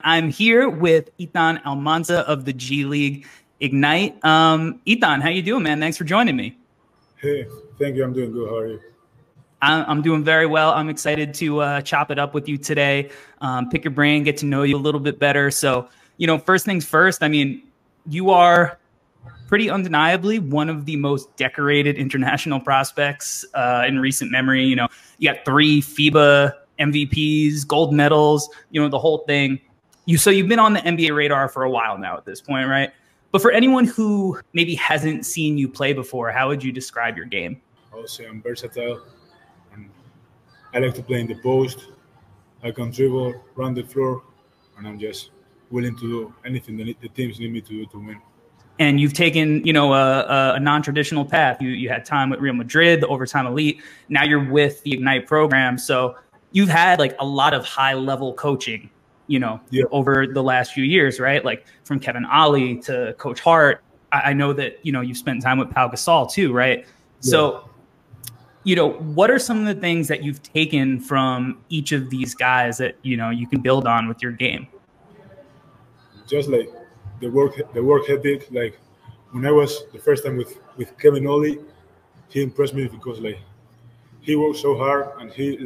I'm here with Ethan Almanza of the G League Ignite. Ethan, how you doing, man? Thanks for joining me. Hey, thank you. I'm doing good. How are you? I'm doing very well. I'm excited to chop it up with you today, pick your brain, get to know you a little bit better. So, first things first, I mean, you are pretty undeniably one of the most decorated international prospects in recent memory. You got 3 FIBA MVPs, gold medals, the whole thing. So you've been on the NBA radar for a while now at this point, right? But for anyone who maybe hasn't seen you play before, how would you describe your game? I would say I'm versatile. And I like to play in the post. I can dribble, run the floor, and I'm just willing to do anything the teams need me to do to win. And you've taken, a non-traditional path. You had time with Real Madrid, the Overtime Elite. Now you're with the Ignite program. So you've had like a lot of high-level coaching, over the last few years, right? Like from Kevin Ollie to Coach Hart. I know that, you've spent time with Pau Gasol too, right? Yeah. So, what are some of the things that you've taken from each of these guys that, you can build on with your game? Just like the work ethic. Like when I was the first time with Kevin Ollie, he impressed me because like he worked so hard and he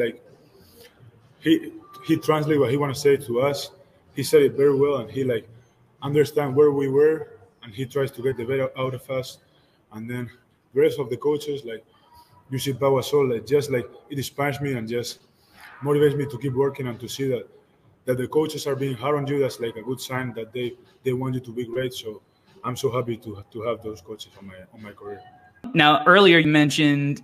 translated what he want to say to us. He said it very well, and he like understand where we were, and he tries to get the better out of us. And then the rest of the coaches, like you see Pau Gasol, like just like it inspires me and just motivates me to keep working and to see that the coaches are being hard on you. That's like a good sign that they want you to be great. So I'm so happy to have those coaches on my career. Now, earlier you mentioned,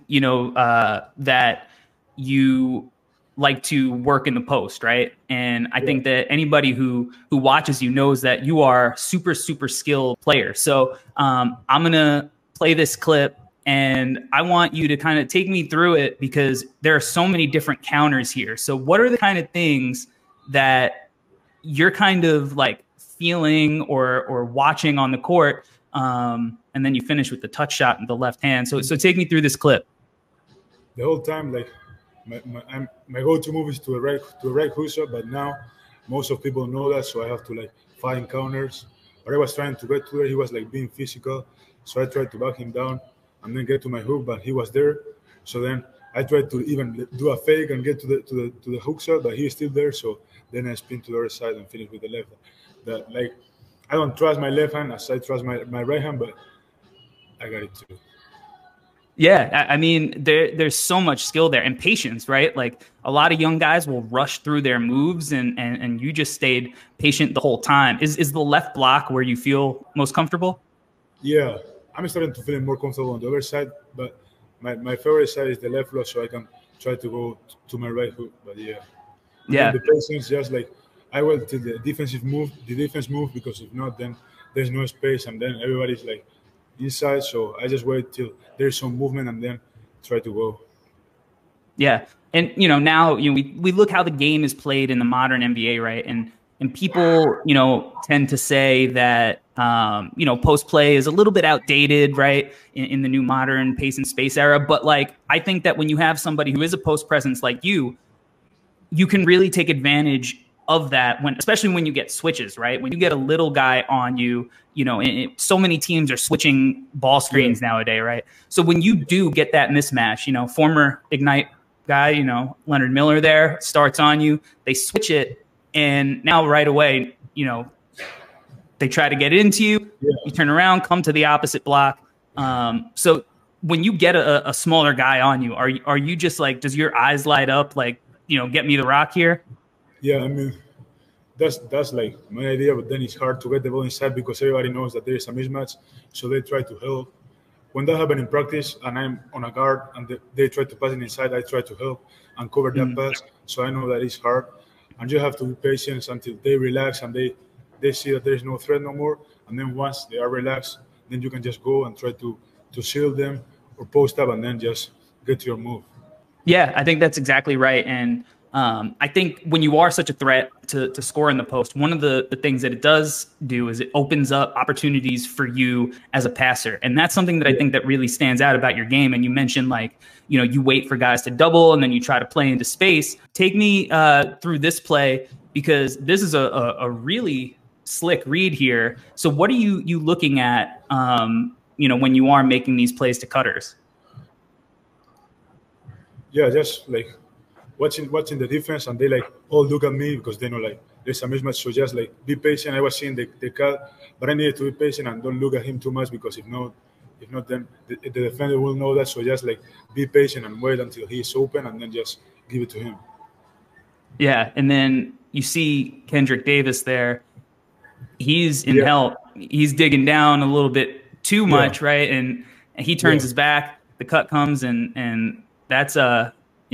that you like to work in the post, right? And I think that anybody who watches you knows that you are super, super skilled player. So I'm going to play this clip and I want you to kind of take me through it because there are so many different counters here. So what are the kind of things that you're kind of like feeling or watching on the court? And then you finish with the touch shot in the left hand. So take me through this clip. The whole time, like, my go-to move is to a right hook shot, but now most of people know that, so I have to like find counters. But I was trying to get to it. He was like being physical, so I tried to back him down and then get to my hook, but he was there. So then I tried to even do a fake and get to the hook shot, but he was still there. So then I spin to the other side and finish with the left. Like I don't trust my left hand as I trust my right hand, but I got it too. Yeah, I mean, there's so much skill there and patience, right? Like a lot of young guys will rush through their moves and you just stayed patient the whole time. Is the left block where you feel most comfortable? Yeah, I'm starting to feel more comfortable on the other side, but my favorite side is the left block, so I can try to go to my right hook. But yeah. The patience, just like I will to the defense move, because if not, then there's no space and then everybody's like inside, so I just wait till there's some movement and then try to go. Yeah, and now we look how the game is played in the modern NBA, right? And people tend to say that post play is a little bit outdated, right? In the new modern pace and space era, but like I think that when you have somebody who is a post presence like you can really take advantage of that especially when you get switches, right? When you get a little guy on you, so many teams are switching ball screens nowadays, right? So when you do get that mismatch, former Ignite guy, Leonard Miller there starts on you, they switch it, and now right away, they try to get it into you. You turn around, come to the opposite block. So when you get a smaller guy on you, are you just like, does your eyes light up like, get me the rock here? Yeah, I mean, that's like my idea, but then it's hard to get the ball inside because everybody knows that there is a mismatch, so they try to help. When that happens in practice and I'm on a guard and they try to pass it inside, I try to help and cover that pass, so I know that it's hard. And you have to be patient until they relax and they see that there is no threat no more, and then once they are relaxed, then you can just go and try to seal them or post up and then just get to your move. Yeah, I think that's exactly right. And I think when you are such a threat to score in the post, one of the things that it does do is it opens up opportunities for you as a passer. And that's something that I think that really stands out about your game. And you mentioned like, you wait for guys to double and then you try to play into space. Take me through this play because this is a really slick read here. So what are you looking at, when you are making these plays to cutters? Yeah, just like watching the defense, and they like all look at me because they know like there's a mismatch. So just like be patient. I was seeing the cut, but I needed to be patient and don't look at him too much, because if not, then the defender will know that. So just like be patient and wait until he's open, and then just give it to him. Yeah, and then you see Kendrick Davis there. He's in help. He's digging down a little bit too much, right? And he turns his back. The cut comes, and that's an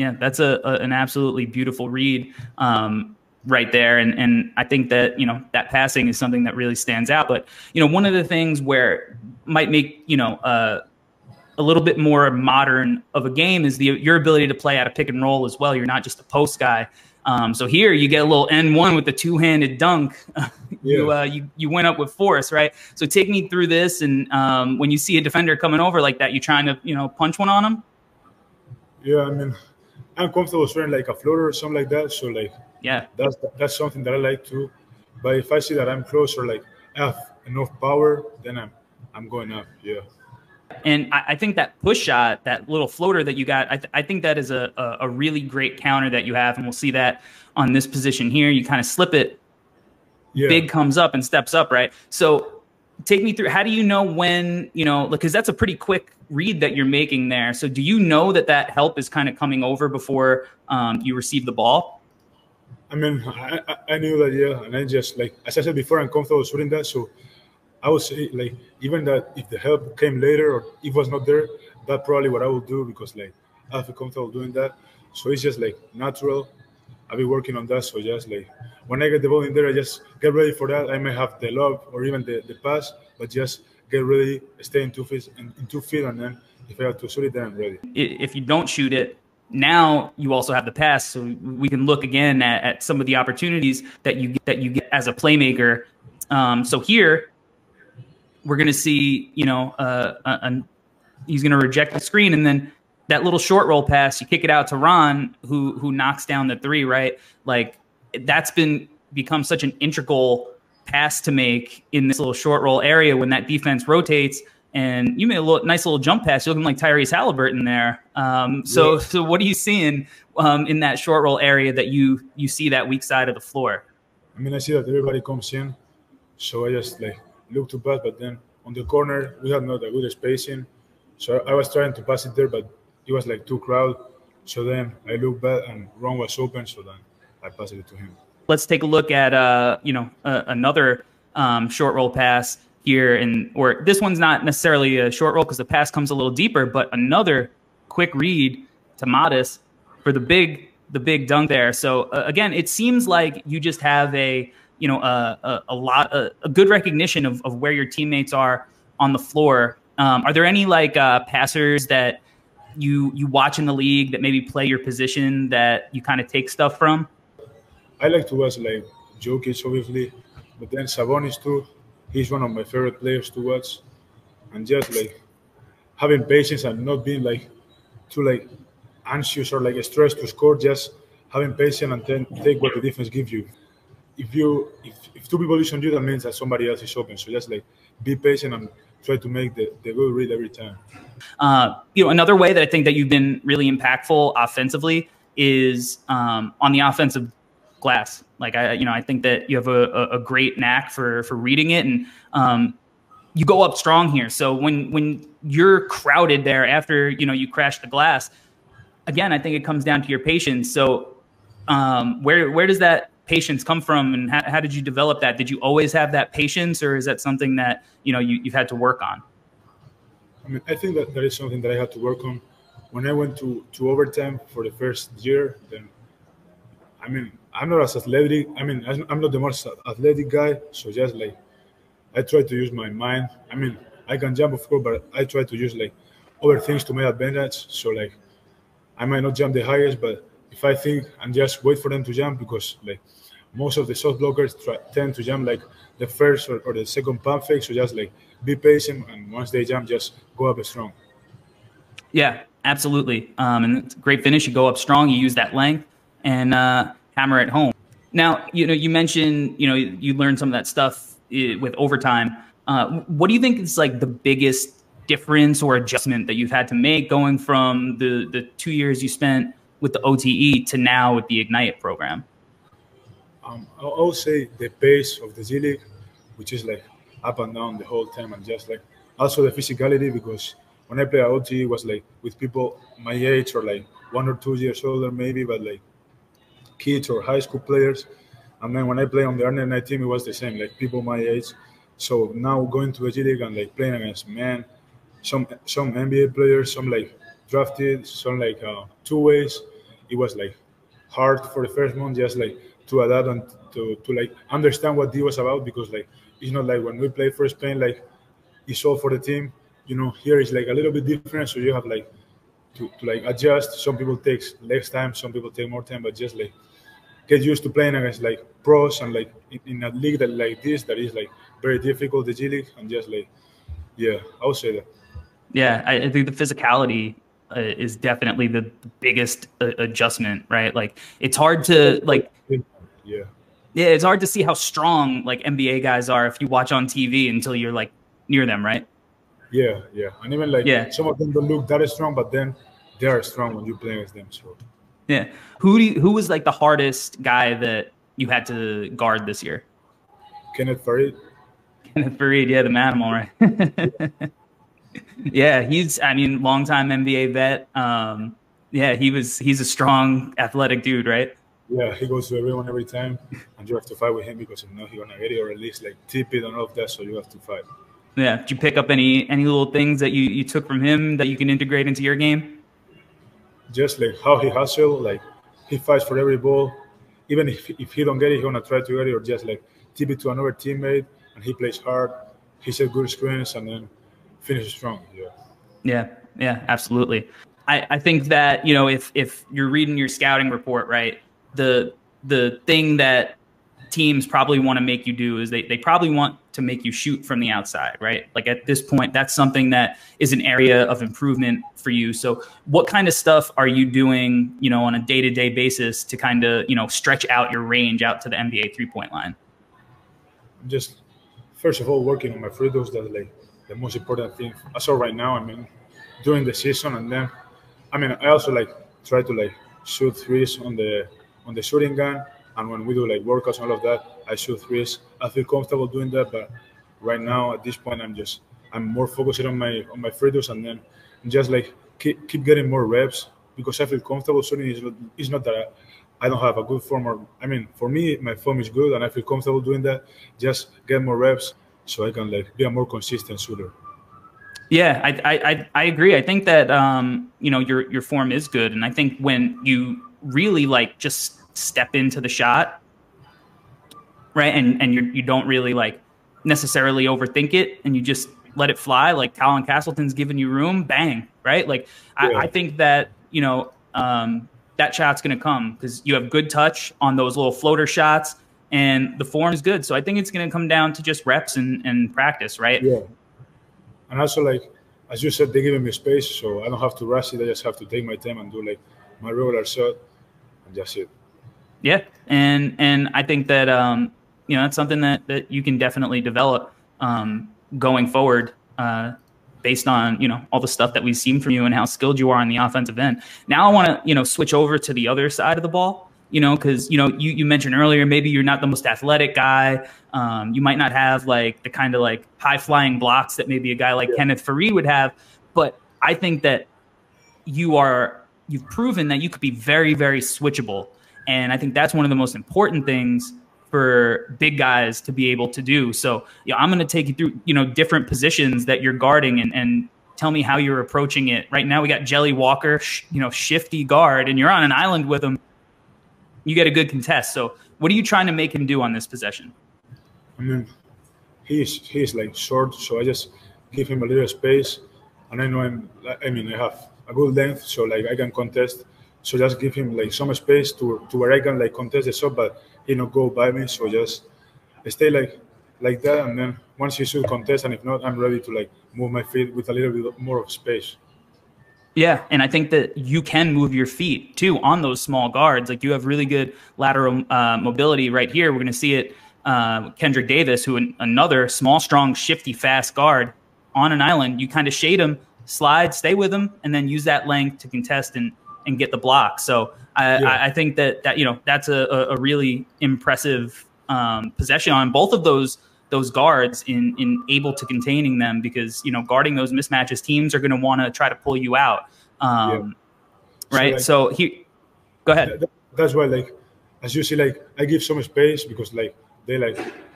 absolutely beautiful read right there. And I think that that passing is something that really stands out. But one of the things where might make a little bit more modern of a game is your ability to play out a pick and roll as well. You're not just a post guy. So here you get a little N1 with the two-handed dunk. You went up with force, right? So take me through this, and when you see a defender coming over like that, you trying to punch one on them? Yeah, I mean, I'm comfortable throwing like a floater or something like that. So like that's something that I like to. But if I see that I'm close or like I have enough power, then I'm going up. Yeah. And I think that push shot, that little floater that you got, I think that is a really great counter that you have. And we'll see that on this position here. You kind of slip it, big comes up and steps up, right? So take me through, how do you know when, because that's a pretty quick read that you're making there. So do you know that help is kind of coming over before you receive the ball? I mean, I knew that, yeah. And I just, like, as I said before, I'm comfortable shooting that. So I would say, like, even that if the help came later or if it was not there, that's probably what I would do, because, like, I feel comfortable doing that. So it's just, like, natural. I've been working on that. So just, like, when I get the ball in there, I just get ready for that. I may have the lob or even the pass, but just get ready, stay in 2 feet, and then if I have to shoot it, then I'm ready. If you don't shoot it, now you also have the pass. So we can look again at some of the opportunities that you get as a playmaker. So here, we're going to see, he's going to reject the screen, and then that little short roll pass, you kick it out to Ron, who knocks down the three, right? Like, that's become such an integral pass to make in this little short roll area when that defense rotates, and you made a nice little jump pass. You're looking like Tyrese Halliburton there. So what are you seeing in that short roll area that you see that weak side of the floor? I mean, I see that everybody comes in, so I just like look to pass, but then on the corner we had not a good spacing, so I was trying to pass it there, but it was like too crowded. So then I looked back and Ron was open, so then I passed it to him. Let's take a look at another short roll pass here, or this one's not necessarily a short roll because the pass comes a little deeper, but another quick read to Modest for the big dunk there. So again, it seems like you just have a good recognition of where your teammates are on the floor. Are there any passers that you watch in the league that maybe play your position that you kind of take stuff from? I like to watch like Jokic, obviously, but then Sabonis too. He's one of my favorite players to watch, and just like having patience and not being like too like anxious or like stressed to score. Just having patience and then take what the defense gives you. If two people is on you, that means that somebody else is open. So just like be patient and try to make the good read every time. Another way that I think that you've been really impactful offensively is on the offensive glass. Like I think that you have a great knack for reading it, and you go up strong here. So when you're crowded there after you crash the glass, again, I think it comes down to your patience. So where does that patience come from, and how did you develop that? Did you always have that patience, or is that something that you've had to work on? I mean, I think that is something that I had to work on. When I went to overtime for the first year, then I mean, I'm not as athletic. I mean, I'm not the most athletic guy, so just like I try to use my mind. I mean, I can jump, of course, but I try to use like other things to my advantage. So like I might not jump the highest, but if I think and just wait for them to jump, because like most of the shot blockers tend to jump like the first or the second pump fake. So just like be patient, and once they jump, just go up strong. Yeah, absolutely. And it's a great finish. You go up strong, you use that length and hammer it home. Now, you mentioned, you learned some of that stuff with overtime. What do you think is like the biggest difference or adjustment that you've had to make going from the 2 years you spent with the OTE to now with the Ignite program? I would say the pace of the G League, which is like up and down the whole time, and just like also the physicality, because when I play at OTE, it was like with people my age or like 1 or 2 years older maybe, but like kids or high school players. And then when I play on the under 19 team, it was the same, like people my age. So now going to the G League and like playing against some NBA players, some like drafted, some like two ways. It was like hard for the first month, just like to adapt and to like understand what D was about, because like it's not like when we play for Spain, like it's all for the team. Here is like a little bit different, so you have like to like adjust. Some people takes less time, some people take more time, but just like get used to playing against like pros and like in a league that like this that is like very difficult, the G League, and just like yeah, I would say that. Yeah, I think the physicality is definitely the biggest adjustment, right? Like it's hard to like, yeah, it's hard to see how strong like NBA guys are if you watch on TV until you're like near them, right? Yeah, and even like some of them don't look that strong, but then they are strong when you play against them. So yeah, who was like the hardest guy that you had to guard this year? Kenneth Faried. Kenneth Faried, yeah, the Manimal, right? Yeah, longtime NBA vet. Yeah, he's a strong, athletic dude, right? Yeah, he goes to everyone every time, and you have to fight with him because if not, he's gonna get it, or at least like tip it and all of that. So you have to fight. Yeah. Did you pick up any little things that you took from him that you can integrate into your game? Just like how he hustle, like he fights for every ball. Even if he don't get it, he's gonna try to get it, or just like tip it to another teammate, and he plays hard. He set good screens and then finishes strong. Yeah, absolutely. I think that, if you're reading your scouting report, right, the thing that teams probably want to make you do is they probably want to make you shoot from the outside, right? Like at this point, that's something that is an area of improvement for you. So what kind of stuff are you doing, on a day-to-day basis to kind of, stretch out your range out to the NBA 3-point line? Just first of all, working on my free throws. That's like the most important thing. As of right now, during the season, and then, I also like try to like shoot threes on the shooting gun. And when we do like workouts and all of that, I shoot threes. I feel comfortable doing that, but right now at this point, I'm more focused on my free throws, and then just like keep getting more reps, because I feel comfortable shooting. It's not that I don't have a good form, or for me, my form is good, and I feel comfortable doing that. Just get more reps so I can like be a more consistent shooter. Yeah, I agree. I think that your form is good, and I think when you really like just step into the shot, right, and you don't really like necessarily overthink it, and you just let it fly, like Colin Castleton's giving you room, bang, right? Like I think that that shot's going to come because you have good touch on those little floater shots, and the form is good. So I think it's going to come down to just reps and practice, right? Yeah. And also, like as you said, they're giving me space, so I don't have to rush it. I just have to take my time and do like my regular shot, and just it. Yeah, and I think that that's something that you can definitely develop going forward, based on all the stuff that we've seen from you and how skilled you are on the offensive end. Now I want to switch over to the other side of the ball, because you mentioned earlier maybe you're not the most athletic guy. You might not have like the kind of like high flying blocks that maybe a guy like Kenneth Faried would have, but I think that you've proven that you could be very, very switchable. And I think that's one of the most important things for big guys to be able to do. So I'm going to take you through, different positions that you're guarding and tell me how you're approaching it. Right now we got Jelly Walker, shifty guard, and you're on an island with him. You get a good contest. So what are you trying to make him do on this possession? He's like short, so I just give him a little space, and I know I have a good length, so like I can contest. So just give him like some space to where I can like contest the shot, but he not go by me. So just stay like that, and then once he should contest, and if not, I'm ready to like move my feet with a little bit more of space. Yeah, and I think that you can move your feet too on those small guards. Like you have really good lateral mobility right here. We're going to see it. Kendrick Davis, another small, strong, shifty, fast guard on an island. You kind of shade him, slide, stay with him, and then use that length to contest and get the block. So I think that that's a really impressive possession on both of those guards in able to containing them, because guarding those mismatches, teams are going to want to try to pull you out, right? So go ahead. That's why, like, as you see, like, I give some space because like they like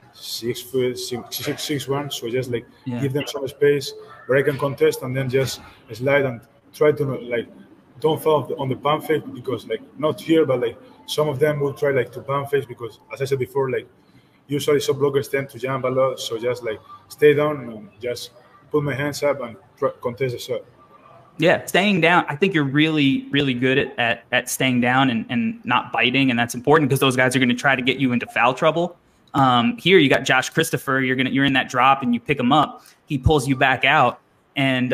6'1", so just like give them some space where I can contest and then just slide and try to like don't fall on the pump fake, because like not here, but like some of them will try like to pump fake, because as I said before, like usually some blockers tend to jump a lot, so just like stay down and just put my hands up and contest the shot. Yeah, staying down. I think you're really, really good at staying down and not biting, and that's important because those guys are going to try to get you into foul trouble. Here you got Josh Christopher. You're in that drop and you pick him up. He pulls you back out, and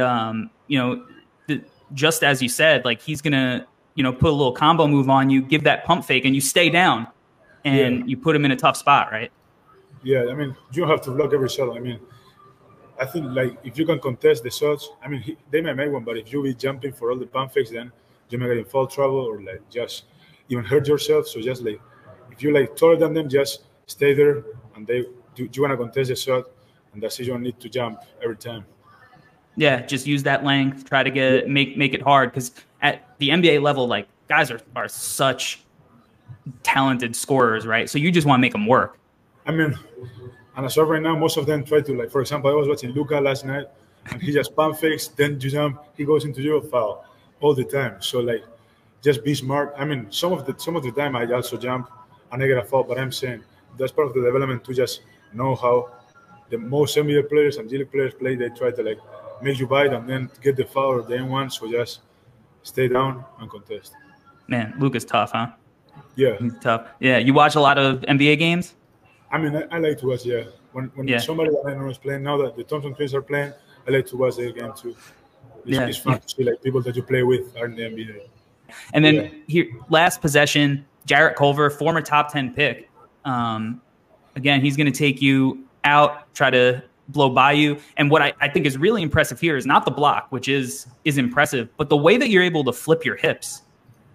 just as you said, like he's gonna put a little combo move on you, give that pump fake, and you stay down, and you put him in a tough spot, right? Yeah, I mean, you don't have to block every shot. I mean, I think like if you can contest the shots, I mean, they may make one, but if you be jumping for all the pump fakes, then you may get in foul trouble or like just even hurt yourself. So just like if you like taller than them, just stay there, and you want to contest the shot, and that's it. You don't need to jump every time. Yeah, just use that length. Try to make it hard, because at the NBA level, like guys are such talented scorers, right? So you just want to make them work. I mean, and as of right now, most of them try to, like, for example, I was watching Luka last night, and he just pump fakes, then you jump, he goes into your foul all the time. So like, just be smart. I mean, some of the time I also jump and I get a foul, but I'm saying that's part of the development to just know how the most NBA players and G League players play. They try to like make you bite and then get the foul or the N1. So just stay down and contest. Man, Luka's tough, huh? Yeah, he's tough. Yeah, you watch a lot of NBA games? I mean, I like to watch, when somebody that I know is playing, now that the Thompson Twins are playing, I like to watch their game too. It's fun to see like people that you play with are in the NBA. And then here, last possession, Jarrett Culver, former top 10 pick. Again, he's going to take you out, try to blow by you. And what I think is really impressive here is not the block, which is impressive, but the way that you're able to flip your hips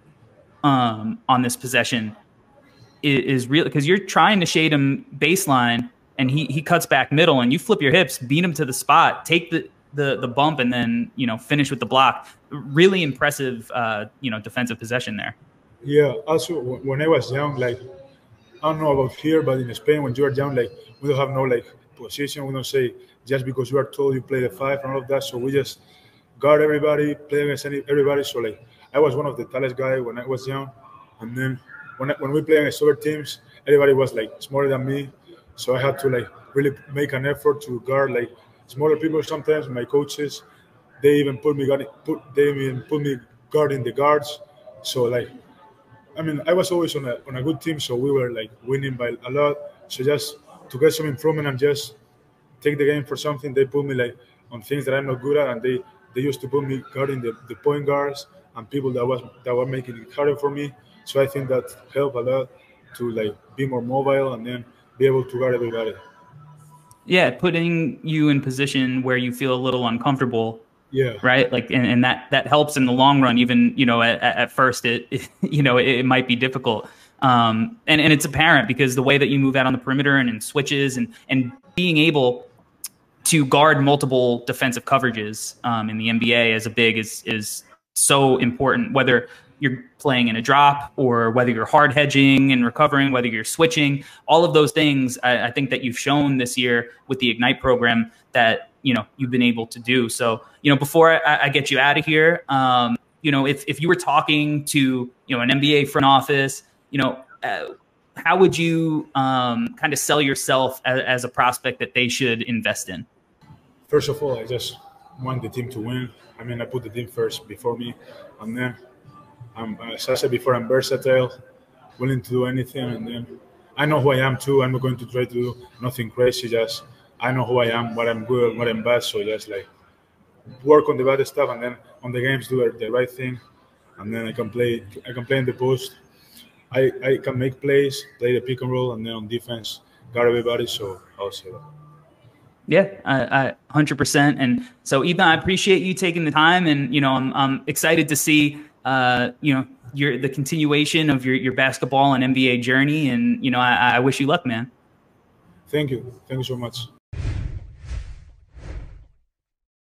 on this possession is real, because you're trying to shade him baseline and he cuts back middle, and you flip your hips, beat him to the spot, take the bump, and then finish with the block. Really impressive defensive possession there. Yeah, also when I was young, like I don't know about here, but in Spain when you are young, like we don't have no like position. We don't say just because you are told you play the five and all of that. So we just guard everybody, play against everybody. So like I was one of the tallest guys when I was young, and then when we play against other teams, everybody was like smaller than me. So I had to like really make an effort to guard like smaller people. Sometimes my coaches, they even put me guarding the guards. So like, I mean, I was always on a good team, so we were like winning by a lot. So just to get some improvement and just take the game for something, they put me like on things that I'm not good at, and they used to put me guarding the point guards and people that were making it harder for me. So I think that helped a lot to like be more mobile and then be able to guard everybody. Yeah, putting you in position where you feel a little uncomfortable. Yeah. Right. Like, and that helps in the long run. Even at first it might be difficult. And it's apparent because the way that you move out on the perimeter and in switches and being able to guard multiple defensive coverages in the NBA as a big is so important, whether you're playing in a drop or whether you're hard hedging and recovering, whether you're switching, all of those things. I think that you've shown this year with the Ignite program that, you've been able to do. So, before I get you out of here, if you were talking to, an NBA front office, how would you kind of sell yourself as a prospect that they should invest in? First of all, I just want the team to win. I mean, I put the team first before me, and then as I said before, I'm versatile, willing to do anything, and then I know who I am too. I'm not going to try to do nothing crazy. Just I know who I am, what I'm good, what I'm bad. So just like work on the bad stuff, and then on the games do the right thing, and then I can play in the post. I can make plays, play the pick and roll, and then on defense guard everybody. So I'll say that. Yeah, I 100%. And so, Ethan, I appreciate you taking the time, and I'm excited to see the continuation of your basketball and NBA journey, and I wish you luck, man. Thank you so much.